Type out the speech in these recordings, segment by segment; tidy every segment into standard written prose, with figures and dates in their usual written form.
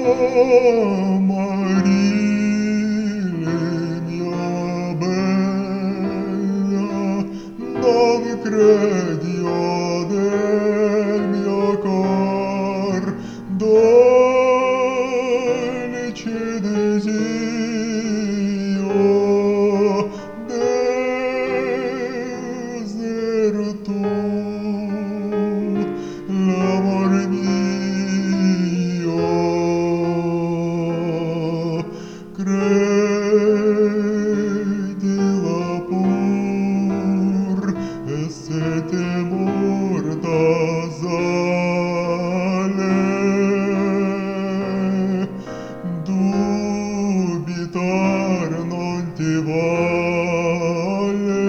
Amarile mia bella, non credi io del mio cor, dolce desio, desero tu, l'amor mio, credila pur, e se temor d'asale, dubitar non ti vale.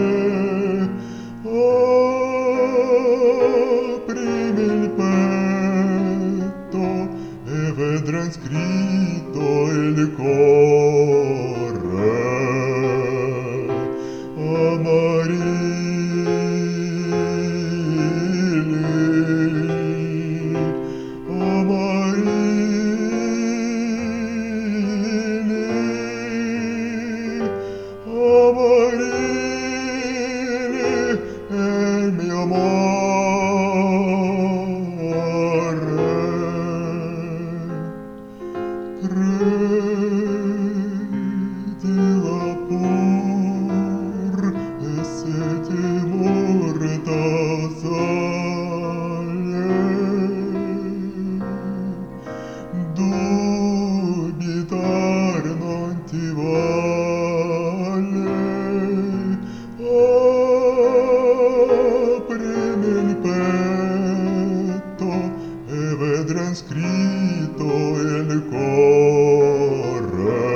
Aprimi il petto e vedrai scritto il cuore. Amarilli, amarilli, amarilli, è il mio amore. Credila pur, e se temor t'assale, dubitar non ti vale. Aprimi il petto e vedrai scritto il cuore.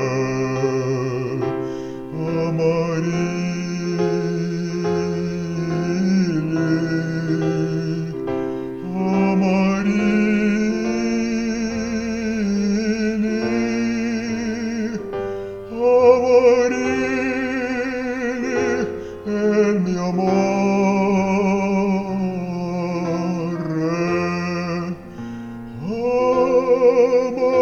Amarilli, amarilli, amarilli, è il mio amore. Amarilli.